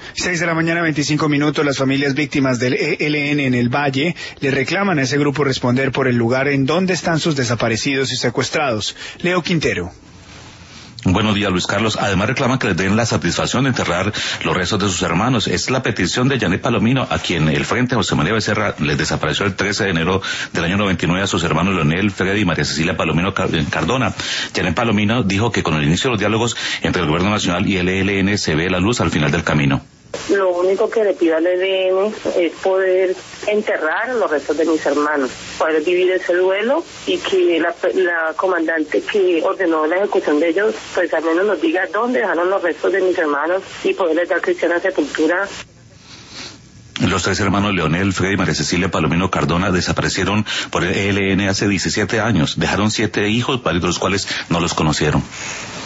6 de la mañana, 25 minutos. Las familias víctimas del ELN en el Valle le reclaman a ese grupo responder por el lugar en donde están sus desaparecidos y secuestrados. Leo Quintero. Buenos días, Luis Carlos. Además reclaman que les den la satisfacción de enterrar los restos de sus hermanos. Es la petición de Janet Palomino, a quien el Frente José María Becerra les desapareció el 13 de enero del año 99 a sus hermanos Leonel, Freddy y María Cecilia Palomino Cardona. Janet Palomino dijo que con el inicio de los diálogos entre el Gobierno Nacional y el ELN se ve la luz al final del camino. Lo único que le pido al ELN es poder enterrar los restos de mis hermanos, poder vivir ese duelo y que la comandante que ordenó la ejecución de ellos, pues al menos nos diga dónde dejaron los restos de mis hermanos y poderles dar cristiana sepultura. Los tres hermanos Leonel, Freddy y María Cecilia Palomino Cardona desaparecieron por el ELN hace 17 años. Dejaron 7 hijos, varios de los cuales no los conocieron.